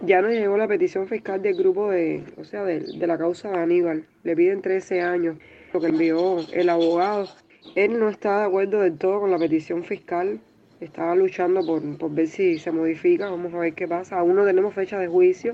Ya nos llegó la petición fiscal del grupo de la causa de Aníbal. Le piden 13 años, lo que envió el abogado. Él no está de acuerdo del todo con la petición fiscal. Estaba luchando por ver si se modifica. Vamos a ver qué pasa. Aún no tenemos fecha de juicio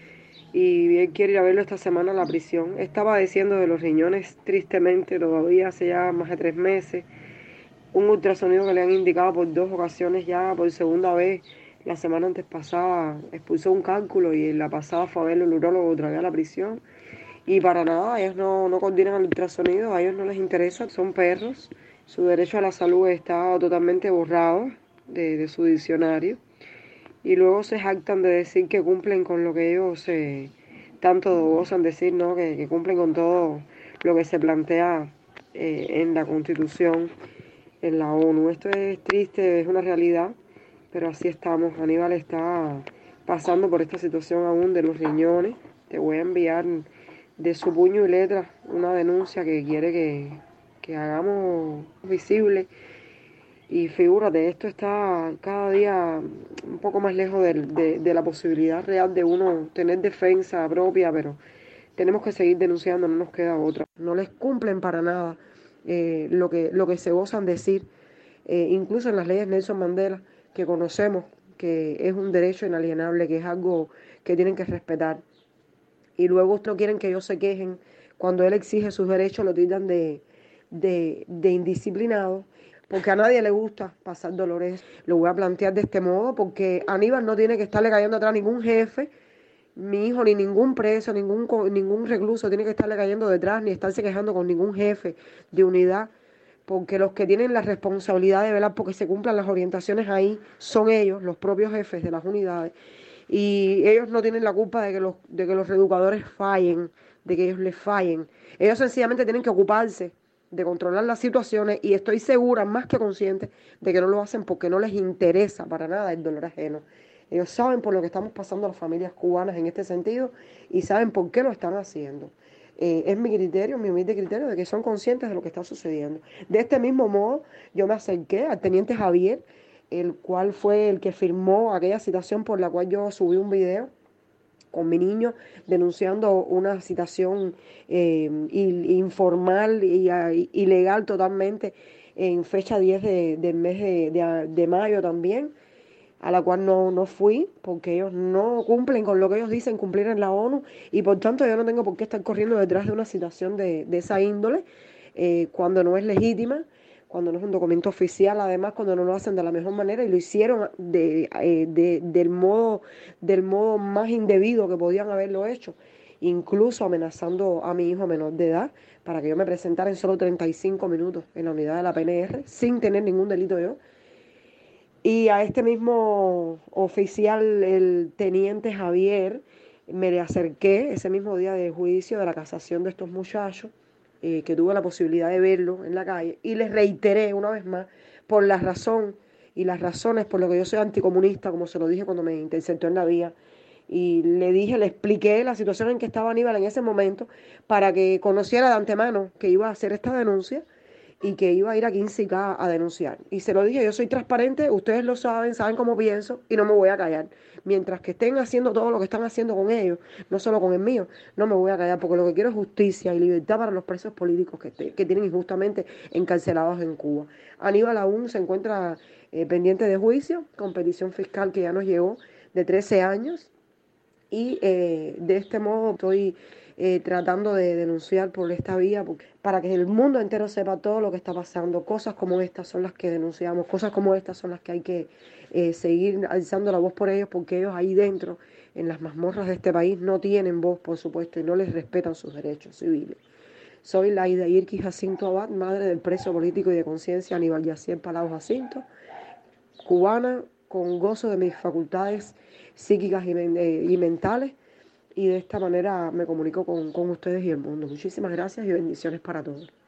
y él quiere ir a verlo esta semana a la prisión. Está padeciendo de los riñones tristemente todavía hace ya más de 3 meses. Un ultrasonido que le han indicado por 2 ocasiones ya, por segunda vez. La semana antes pasada expulsó un cálculo y en la pasada fue a ver el urólogo otra vez a la prisión. Y para nada, ellos no coordinan el ultrasonido, a ellos no les interesa, son perros. Su derecho a la salud está totalmente borrado de su diccionario. Y luego se jactan de decir que cumplen con lo que ellos tanto gozan decir, ¿no? Que cumplen con todo lo que se plantea en la Constitución, en la ONU. Esto es triste, es una realidad, pero así estamos. Aníbal está pasando por esta situación aún de los riñones. Te voy a enviar de su puño y letra una denuncia que quiere que hagamos visible. Y figúrate, esto está cada día un poco más lejos de la posibilidad real de uno tener defensa propia, pero tenemos que seguir denunciando, no nos queda otra. No les cumplen para nada lo que se gozan decir, incluso en las leyes Nelson Mandela, que conocemos que es un derecho inalienable, que es algo que tienen que respetar. Y luego no quieren que ellos se quejen. Cuando él exige sus derechos, lo tildan de indisciplinado, porque a nadie le gusta pasar dolores. Lo voy a plantear de este modo, porque Aníbal no tiene que estarle cayendo atrás a ningún jefe, mi hijo, ni ningún preso, ningún recluso tiene que estarle cayendo detrás, ni estarse quejando con ningún jefe de unidad, porque los que tienen la responsabilidad de velar porque se cumplan las orientaciones ahí son ellos, los propios jefes de las unidades. Y ellos no tienen la culpa de que los reeducadores fallen, de que ellos les fallen. Ellos sencillamente tienen que ocuparse de controlar las situaciones y estoy segura, más que consciente, de que no lo hacen porque no les interesa para nada el dolor ajeno. Ellos saben por lo que estamos pasando las familias cubanas en este sentido y saben por qué lo están haciendo. Es mi criterio, mi humilde criterio, de que son conscientes de lo que está sucediendo. De este mismo modo, yo me acerqué al teniente Javier, el cual fue el que firmó aquella citación por la cual yo subí un video con mi niño denunciando una citación informal y ilegal totalmente en fecha 10 del mes de mayo también, a la cual no fui, porque ellos no cumplen con lo que ellos dicen cumplir en la ONU, y por tanto yo no tengo por qué estar corriendo detrás de una citación de esa índole, cuando no es legítima, cuando no es un documento oficial, además cuando no lo hacen de la mejor manera, y lo hicieron del modo más indebido que podían haberlo hecho, incluso amenazando a mi hijo menor de edad, para que yo me presentara en solo 35 minutos en la unidad de la PNR, sin tener ningún delito yo. Y a este mismo oficial, el teniente Javier, me le acerqué ese mismo día del juicio de la casación de estos muchachos, que tuve la posibilidad de verlo en la calle, y les reiteré una vez más por la razón y las razones por las que yo soy anticomunista, como se lo dije cuando me interceptó en la vía. Y le dije, le expliqué la situación en que estaba Aníbal en ese momento para que conociera de antemano que iba a hacer esta denuncia y que iba a ir a 15K a denunciar. Y se lo dije, yo soy transparente, ustedes lo saben, saben cómo pienso y no me voy a callar. Mientras que estén haciendo todo lo que están haciendo con ellos, no solo con el mío, no me voy a callar, porque lo que quiero es justicia y libertad para los presos políticos que tienen injustamente encarcelados en Cuba. Aníbal aún se encuentra pendiente de juicio, con petición fiscal que ya nos llegó de 13 años. Y de este modo estoy tratando de denunciar por esta vía para que el mundo entero sepa todo lo que está pasando. Cosas como estas son las que denunciamos, cosas como estas son las que hay que seguir alzando la voz por ellos, porque ellos ahí dentro, en las mazmorras de este país, no tienen voz, por supuesto, y no les respetan sus derechos civiles. Soy Laida Irki Jacinto Abad, madre del preso político y de conciencia Aníbal Yacier Palau Jacinto, cubana, con gozo de mis facultades psíquicas y mentales, y de esta manera me comunico con ustedes y el mundo. Muchísimas gracias y bendiciones para todos.